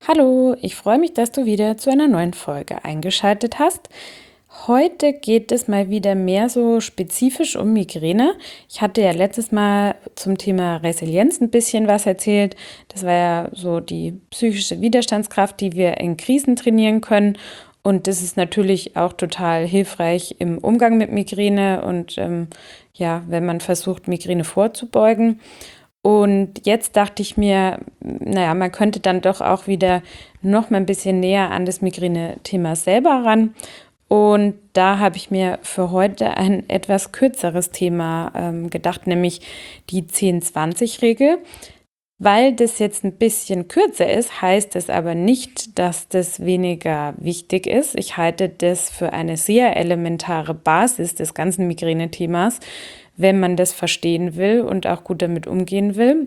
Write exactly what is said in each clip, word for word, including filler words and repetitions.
Hallo, ich freue mich, dass du wieder zu einer neuen Folge eingeschaltet hast. Heute geht es mal wieder mehr so spezifisch um Migräne. Ich hatte ja letztes Mal zum Thema Resilienz ein bisschen was erzählt. Das war ja so die psychische Widerstandskraft, die wir in Krisen trainieren können. Und das ist natürlich auch total hilfreich im Umgang mit Migräne und ähm, ja, wenn man versucht, Migräne vorzubeugen. Und jetzt dachte ich mir, naja, man könnte dann doch auch wieder noch mal ein bisschen näher an das Migräne-Thema selber ran. Und da habe ich mir für heute ein etwas kürzeres Thema ähm, gedacht, nämlich die zehn zwanzig Regel. Weil das jetzt ein bisschen kürzer ist, heißt es aber nicht, dass das weniger wichtig ist. Ich halte das für eine sehr elementare Basis des ganzen Migräne-Themas, wenn man das verstehen will und auch gut damit umgehen will.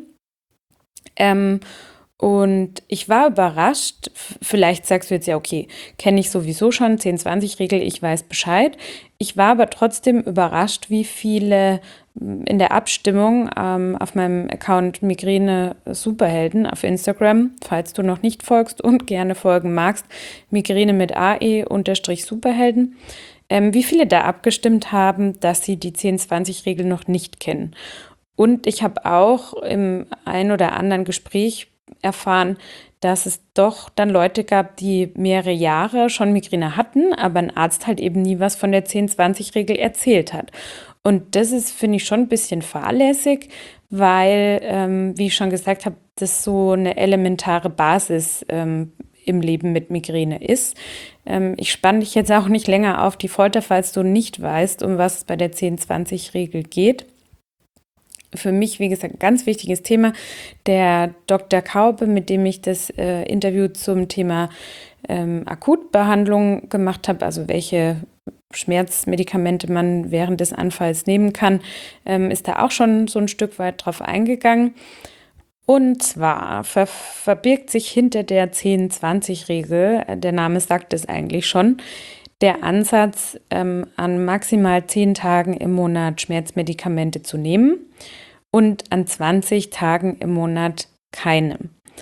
Ähm, und ich war überrascht, f- vielleicht sagst du jetzt ja, okay, kenne ich sowieso schon, zehn zwanzig Regel, ich weiß Bescheid. Ich war aber trotzdem überrascht, wie viele m, in der Abstimmung ähm, auf meinem Account Migräne Superhelden auf Instagram, falls du noch nicht folgst und gerne folgen magst, Migräne mit A E unterstrich Superhelden, ähm, wie viele da abgestimmt haben, dass sie die zehn zwanzig Regel noch nicht kennen. Und ich habe auch im ein oder anderen Gespräch erfahren, dass es doch dann Leute gab, die mehrere Jahre schon Migräne hatten, aber ein Arzt halt eben nie was von der zehn zwanzig Regel erzählt hat. Und das ist, finde ich, schon ein bisschen fahrlässig, weil, ähm, wie ich schon gesagt habe, das so eine elementare Basis ähm, im Leben mit Migräne ist. Ähm, ich spanne dich jetzt auch nicht länger auf die Folter, falls du nicht weißt, um was es bei der zehn zwanzig Regel geht. Für mich, wie gesagt, ein ganz wichtiges Thema. Der Doktor Kaube, mit dem ich das äh, Interview zum Thema ähm, Akutbehandlung gemacht habe, also welche Schmerzmedikamente man während des Anfalls nehmen kann, ähm, ist da auch schon so ein Stück weit drauf eingegangen. Und zwar ver verbirgt sich hinter der zehn zwanzig Regel, äh, der Name sagt es eigentlich schon, der Ansatz, ähm, an maximal zehn Tagen im Monat Schmerzmedikamente zu nehmen und an zwanzig Tagen im Monat keine.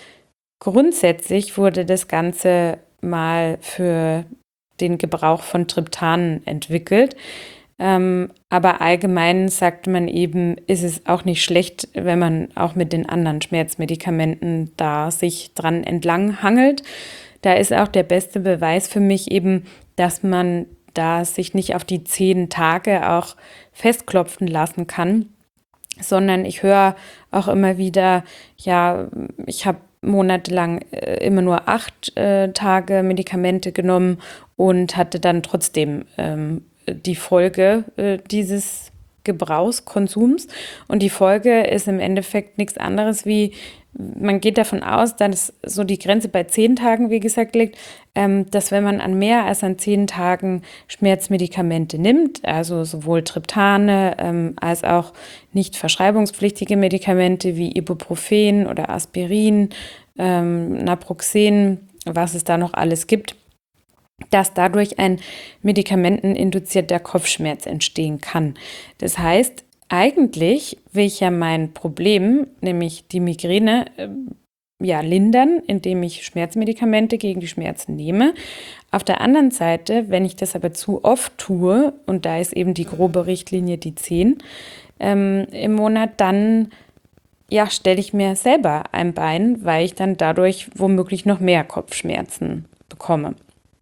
Grundsätzlich wurde das Ganze mal für den Gebrauch von Triptanen entwickelt. Ähm, aber allgemein sagt man eben, ist es auch nicht schlecht, wenn man auch mit den anderen Schmerzmedikamenten da sich dran entlang hangelt. Da ist auch der beste Beweis für mich eben, dass man da sich nicht auf die zehn Tage auch festklopfen lassen kann, sondern ich höre auch immer wieder, ja, ich habe monatelang äh, immer nur acht äh, Tage Medikamente genommen und hatte dann trotzdem ähm, die Folge äh, dieses Gebrauchs, Konsums. Und die Folge ist im Endeffekt nichts anderes wie, man geht davon aus, dass so die Grenze bei zehn Tagen, wie gesagt, liegt, ähm, dass wenn man an mehr als an zehn Tagen Schmerzmedikamente nimmt, also sowohl Triptane ähm, als auch nicht verschreibungspflichtige Medikamente wie Ibuprofen oder Aspirin, ähm, Naproxen, was es da noch alles gibt, dass dadurch ein medikamenteninduzierter Kopfschmerz entstehen kann. Das heißt, eigentlich will ich ja mein Problem, nämlich die Migräne, äh, ja, lindern, indem ich Schmerzmedikamente gegen die Schmerzen nehme. Auf der anderen Seite, wenn ich das aber zu oft tue, und da ist eben die grobe Richtlinie die zehn ähm, im Monat, dann ja, stelle ich mir selber ein Bein, weil ich dann dadurch womöglich noch mehr Kopfschmerzen bekomme.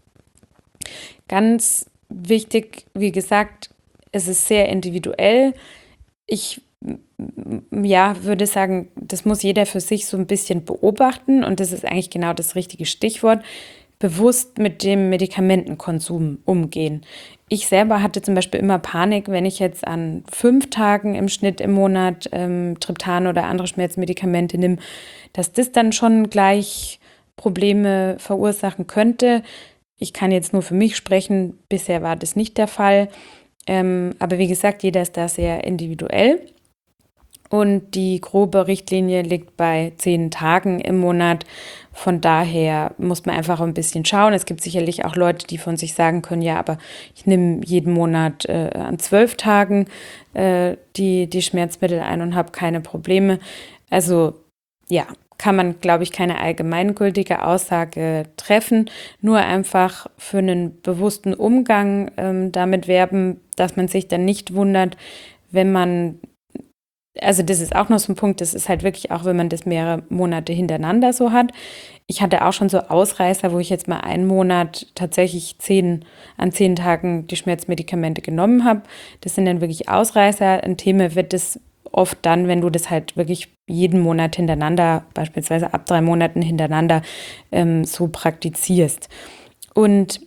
Ganz wichtig, wie gesagt, es ist sehr individuell. Ich ja, würde sagen, das muss jeder für sich so ein bisschen beobachten und das ist eigentlich genau das richtige Stichwort, bewusst mit dem Medikamentenkonsum umgehen. Ich selber hatte zum Beispiel immer Panik, wenn ich jetzt an fünf Tagen im Schnitt im Monat ähm, Triptan oder andere Schmerzmedikamente nehme, dass das dann schon gleich Probleme verursachen könnte. Ich kann jetzt nur für mich sprechen, bisher war das nicht der Fall. Ähm, aber wie gesagt, jeder ist da sehr individuell. Und die grobe Richtlinie liegt bei zehn Tagen im Monat. Von daher muss man einfach ein bisschen schauen. Es gibt sicherlich auch Leute, die von sich sagen können, ja, aber ich nehme jeden Monat äh, an zwölf Tagen äh, die, die Schmerzmittel ein und habe keine Probleme. Also ja, kann man, glaube ich, keine allgemeingültige Aussage treffen, nur einfach für einen bewussten Umgang ähm, damit werben, dass man sich dann nicht wundert, wenn man, also das ist auch noch so ein Punkt, das ist halt wirklich auch, wenn man das mehrere Monate hintereinander so hat. Ich hatte auch schon so Ausreißer, wo ich jetzt mal einen Monat tatsächlich zehn, an zehn Tagen die Schmerzmedikamente genommen habe. Das sind dann wirklich Ausreißer. Ein Thema wird das oft dann, wenn du das halt wirklich jeden Monat hintereinander, beispielsweise ab drei Monaten hintereinander, ähm, so praktizierst. Und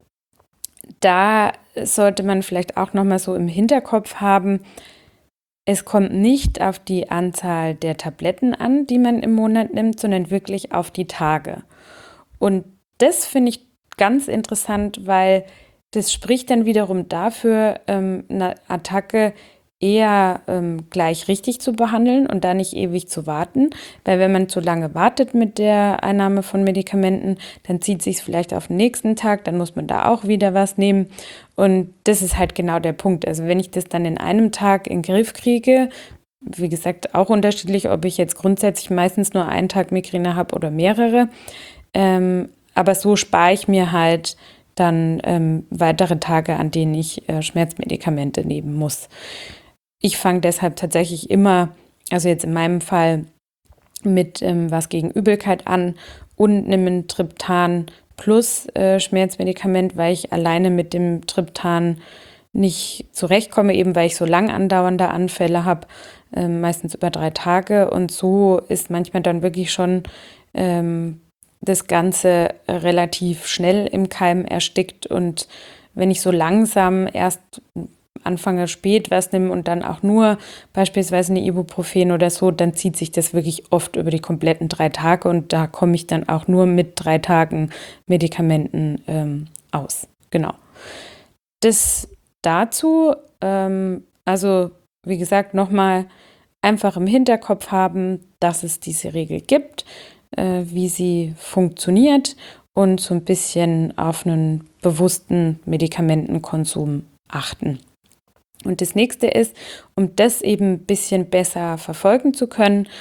da sollte man vielleicht auch nochmal so im Hinterkopf haben, es kommt nicht auf die Anzahl der Tabletten an, die man im Monat nimmt, sondern wirklich auf die Tage. Und das finde ich ganz interessant, weil das spricht dann wiederum dafür, ähm, eine Attacke eher ähm, gleich richtig zu behandeln und da nicht ewig zu warten, weil wenn man zu lange wartet mit der Einnahme von Medikamenten, dann zieht sich es vielleicht auf den nächsten Tag, dann muss man da auch wieder was nehmen und das ist halt genau der Punkt. Also wenn ich das dann in einem Tag in den Griff kriege, wie gesagt auch unterschiedlich, ob ich jetzt grundsätzlich meistens nur einen Tag Migräne habe oder mehrere, ähm, aber so spare ich mir halt dann ähm, weitere Tage, an denen ich äh, Schmerzmedikamente nehmen muss. Ich fange deshalb tatsächlich immer, also jetzt in meinem Fall, mit ähm, was gegen Übelkeit an und nehme ein Triptan plus äh, Schmerzmedikament, weil ich alleine mit dem Triptan nicht zurechtkomme, eben weil ich so lang andauernde Anfälle habe, äh, meistens über drei Tage. Und so ist manchmal dann wirklich schon ähm, das Ganze relativ schnell im Keim erstickt. Und wenn ich so langsam erst anfange spät was nehme und dann auch nur beispielsweise eine Ibuprofen oder so, dann zieht sich das wirklich oft über die kompletten drei Tage und da komme ich dann auch nur mit drei Tagen Medikamenten ähm, aus. Genau. Das dazu, ähm, also wie gesagt, nochmal einfach im Hinterkopf haben, dass es diese Regel gibt, äh, wie sie funktioniert und so ein bisschen auf einen bewussten Medikamentenkonsum achten. Und das nächste ist, um das eben ein bisschen besser verfolgen zu können,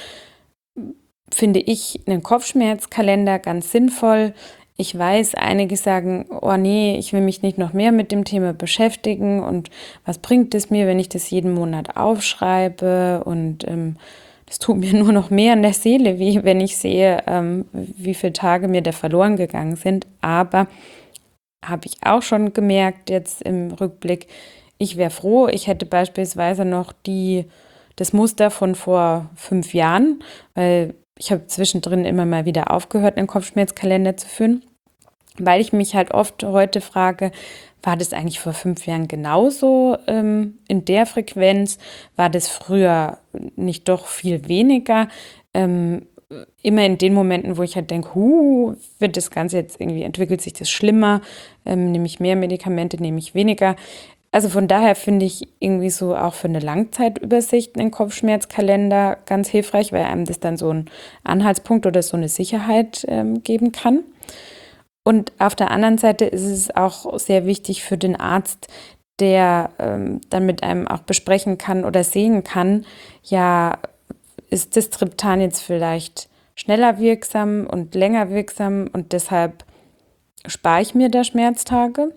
finde ich einen Kopfschmerzkalender ganz sinnvoll. Ich weiß, einige sagen, oh nee, ich will mich nicht noch mehr mit dem Thema beschäftigen und was bringt es mir, wenn ich das jeden Monat aufschreibe und ähm, das tut mir nur noch mehr in der Seele weh, wenn ich sehe, ähm, wie viele Tage mir da verloren gegangen sind. Aber habe ich auch schon gemerkt jetzt im Rückblick, ich wäre froh, ich hätte beispielsweise noch die, das Muster von vor fünf Jahren, weil ich habe zwischendrin immer mal wieder aufgehört, einen Kopfschmerzkalender zu führen, weil ich mich halt oft heute frage, war das eigentlich vor fünf Jahren genauso ähm, in der Frequenz? War das früher nicht doch viel weniger? Ähm, immer in den Momenten, wo ich halt denke, huh, wird das Ganze jetzt irgendwie, entwickelt sich das schlimmer? Ähm, nehme ich mehr Medikamente, nehme ich weniger? Also von daher finde ich irgendwie so auch für eine Langzeitübersicht einen Kopfschmerzkalender ganz hilfreich, weil einem das dann so einen Anhaltspunkt oder so eine Sicherheit ähm, geben kann. Und auf der anderen Seite ist es auch sehr wichtig für den Arzt, der ähm, dann mit einem auch besprechen kann oder sehen kann, ja, ist das Triptan jetzt vielleicht schneller wirksam und länger wirksam und deshalb spare ich mir da Schmerztage?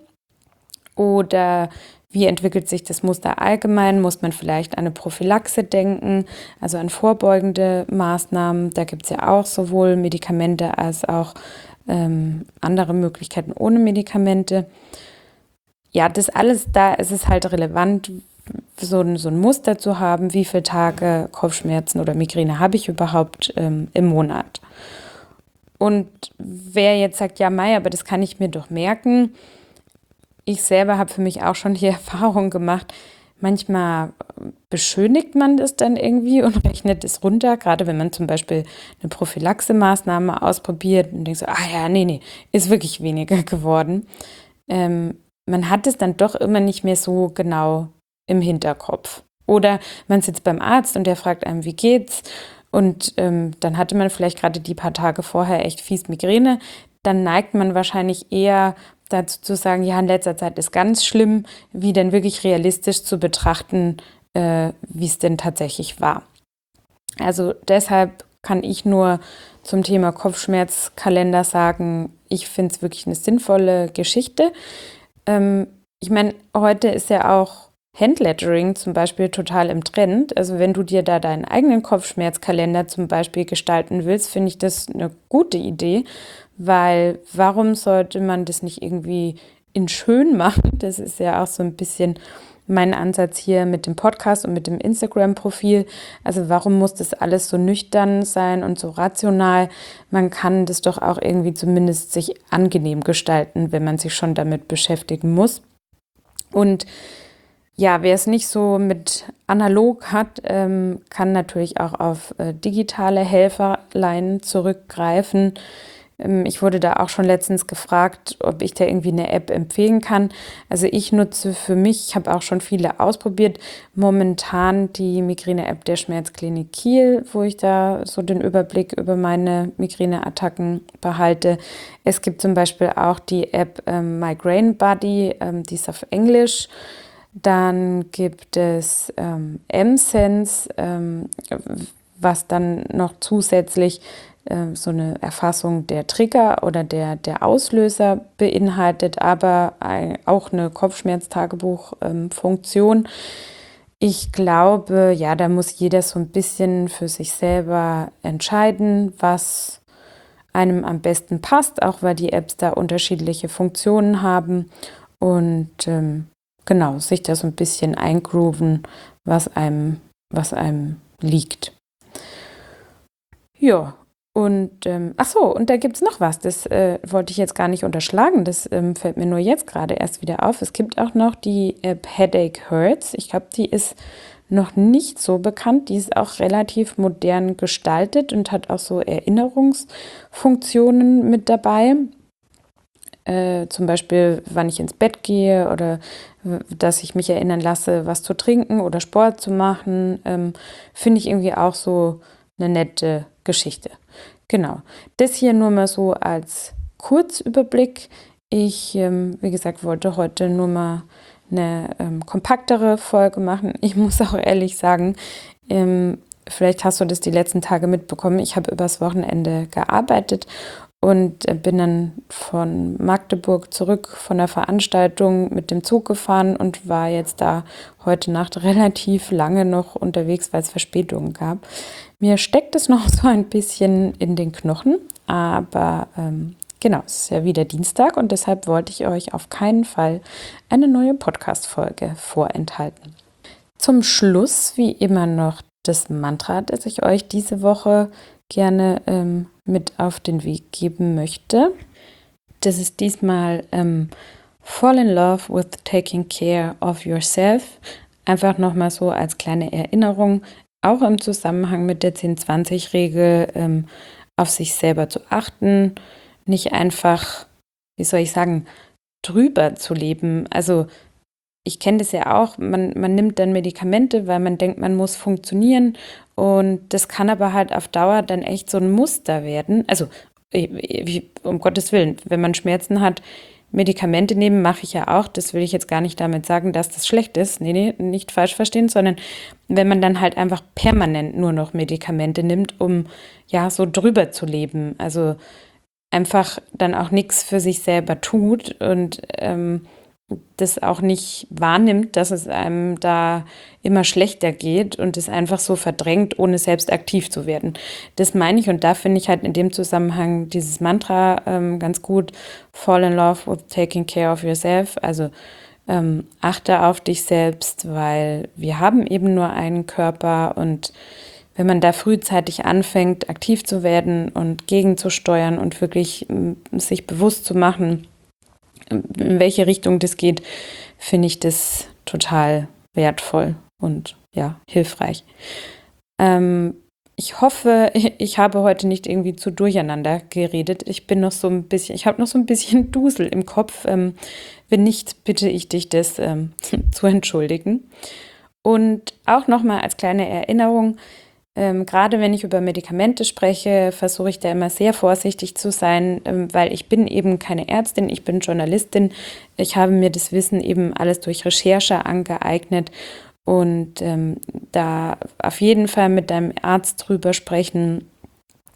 Oder wie entwickelt sich das Muster allgemein? Muss man vielleicht an eine Prophylaxe denken, also an vorbeugende Maßnahmen? Da gibt es ja auch sowohl Medikamente als auch ähm, andere Möglichkeiten ohne Medikamente. Ja, das alles, da ist es halt relevant, so ein, so ein Muster zu haben, wie viele Tage Kopfschmerzen oder Migräne habe ich überhaupt ähm, im Monat. Und wer jetzt sagt, ja Mai, aber das kann ich mir doch merken, ich selber habe für mich auch schon die Erfahrung gemacht, manchmal beschönigt man das dann irgendwie und rechnet es runter, gerade wenn man zum Beispiel eine Prophylaxe-Maßnahme ausprobiert und denkt so, ah ja, nee, nee, ist wirklich weniger geworden. Ähm, man hat es dann doch immer nicht mehr so genau im Hinterkopf. Oder man sitzt beim Arzt und der fragt einem, wie geht's? Und ähm, dann hatte man vielleicht gerade die paar Tage vorher echt fies Migräne. Dann neigt man wahrscheinlich eher dazu zu sagen, ja, in letzter Zeit ist ganz schlimm, wie denn wirklich realistisch zu betrachten, äh, wie es denn tatsächlich war. Also deshalb kann ich nur zum Thema Kopfschmerzkalender sagen, ich finde es wirklich eine sinnvolle Geschichte. Ähm, ich meine, heute ist ja auch Handlettering zum Beispiel total im Trend. Also wenn du dir da deinen eigenen Kopfschmerzkalender zum Beispiel gestalten willst, finde ich das eine gute Idee, weil warum sollte man das nicht irgendwie in schön machen? Das ist ja auch so ein bisschen mein Ansatz hier mit dem Podcast und mit dem Instagram-Profil. Also warum muss das alles so nüchtern sein und so rational? Man kann das doch auch irgendwie zumindest sich angenehm gestalten, wenn man sich schon damit beschäftigen muss. Und ja, wer es nicht so mit analog hat, ähm, kann natürlich auch auf äh, digitale Helferlein zurückgreifen. Ähm, ich wurde da auch schon letztens gefragt, ob ich da irgendwie eine App empfehlen kann. Also ich nutze für mich, ich habe auch schon viele ausprobiert, momentan die Migräne-App der Schmerzklinik Kiel, wo ich da so den Überblick über meine Migräneattacken behalte. Es gibt zum Beispiel auch die App ähm, Migraine Buddy, ähm, die ist auf Englisch. Dann gibt es ähm, M-Sense, ähm, was dann noch zusätzlich äh, so eine Erfassung der Trigger oder der, der Auslöser beinhaltet, aber ein, auch eine Kopfschmerztagebuch-Funktion. Ähm, ich glaube, ja, da muss jeder so ein bisschen für sich selber entscheiden, was einem am besten passt, auch weil die Apps da unterschiedliche Funktionen haben und ähm, genau, sich da so ein bisschen eingrooven, was einem, was einem liegt. Ja, und ähm, ach so, und da gibt es noch was, das äh, wollte ich jetzt gar nicht unterschlagen, das ähm, fällt mir nur jetzt gerade erst wieder auf. Es gibt auch noch die App Headache Hurts. Ich glaube, die ist noch nicht so bekannt. Die ist auch relativ modern gestaltet und hat auch so Erinnerungsfunktionen mit dabei. Äh, zum Beispiel, wann ich ins Bett gehe oder dass ich mich erinnern lasse, was zu trinken oder Sport zu machen, ähm, finde ich irgendwie auch so eine nette Geschichte. Genau. Das hier nur mal so als Kurzüberblick. Ich, ähm, wie gesagt, wollte heute nur mal eine ähm, kompaktere Folge machen. Ich muss auch ehrlich sagen, ähm, vielleicht hast du das die letzten Tage mitbekommen. Ich habe übers Wochenende gearbeitet und bin dann von Magdeburg zurück von der Veranstaltung mit dem Zug gefahren und war jetzt da heute Nacht relativ lange noch unterwegs, weil es Verspätungen gab. Mir steckt es noch so ein bisschen in den Knochen, aber ähm, genau, es ist ja wieder Dienstag und deshalb wollte ich euch auf keinen Fall eine neue Podcast-Folge vorenthalten. Zum Schluss, wie immer, noch das Mantra, das ich euch diese Woche gerne ähm, mit auf den Weg geben möchte. Das ist diesmal ähm, Fall in love with taking care of yourself. Einfach nochmal so als kleine Erinnerung, auch im Zusammenhang mit der zehn zwanzig Regel, ähm, auf sich selber zu achten, nicht einfach, wie soll ich sagen, drüber zu leben. Also ich kenne das ja auch, man, man nimmt dann Medikamente, weil man denkt, man muss funktionieren und das kann aber halt auf Dauer dann echt so ein Muster werden. Also um Gottes Willen, wenn man Schmerzen hat, Medikamente nehmen, mache ich ja auch. Das will ich jetzt gar nicht damit sagen, dass das schlecht ist. Nee, nee, nicht falsch verstehen, sondern wenn man dann halt einfach permanent nur noch Medikamente nimmt, um ja so drüber zu leben. Also einfach dann auch nichts für sich selber tut und ähm, das auch nicht wahrnimmt, dass es einem da immer schlechter geht und es einfach so verdrängt, ohne selbst aktiv zu werden. Das meine ich und da finde ich halt in dem Zusammenhang dieses Mantra ähm, ganz gut, Fall in love with taking care of yourself, also ähm, achte auf dich selbst, weil wir haben eben nur einen Körper und wenn man da frühzeitig anfängt, aktiv zu werden und gegenzusteuern und wirklich m, sich bewusst zu machen, in welche Richtung das geht, finde ich das total wertvoll und ja, hilfreich. Ähm, ich hoffe, ich habe heute nicht irgendwie zu durcheinander geredet. Ich bin noch so ein bisschen, ich habe noch so ein bisschen Dusel im Kopf. Ähm, wenn nicht, bitte ich dich, das ähm, zu entschuldigen. Und auch nochmal als kleine Erinnerung, Ähm, gerade wenn ich über Medikamente spreche, versuche ich da immer sehr vorsichtig zu sein, ähm, weil ich bin eben keine Ärztin, ich bin Journalistin. Ich habe mir das Wissen eben alles durch Recherche angeeignet und ähm, da auf jeden Fall mit deinem Arzt drüber sprechen,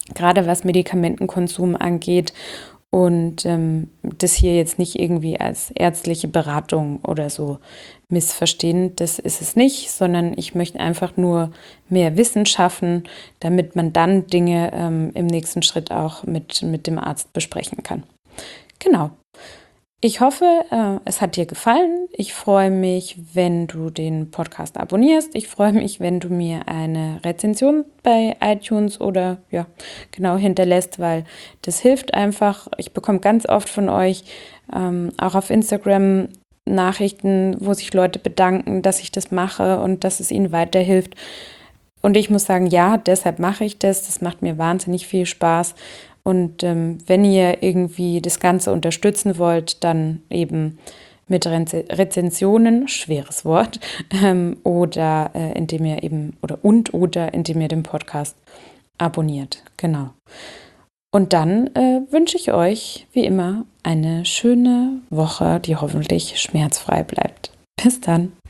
gerade was Medikamentenkonsum angeht. Und ähm, das hier jetzt nicht irgendwie als ärztliche Beratung oder so missverstehen, das ist es nicht, sondern ich möchte einfach nur mehr Wissen schaffen, damit man dann Dinge ähm, im nächsten Schritt auch mit, mit dem Arzt besprechen kann. Genau. Ich hoffe, äh, es hat dir gefallen. Ich freue mich, wenn du den Podcast abonnierst. Ich freue mich, wenn du mir eine Rezension bei iTunes oder ja, genau hinterlässt, weil das hilft einfach. Ich bekomme ganz oft von euch, ähm, auch auf Instagram, Nachrichten, wo sich Leute bedanken, dass ich das mache und dass es ihnen weiterhilft. Und ich muss sagen, ja, deshalb mache ich das. Das macht mir wahnsinnig viel Spaß. Und ähm, wenn ihr irgendwie das Ganze unterstützen wollt, dann eben mit Rezensionen, schweres Wort, ähm, oder äh, indem ihr eben, oder und oder indem ihr den Podcast abonniert. Genau. Und dann äh, wünsche ich euch, wie immer, eine schöne Woche, die hoffentlich schmerzfrei bleibt. Bis dann.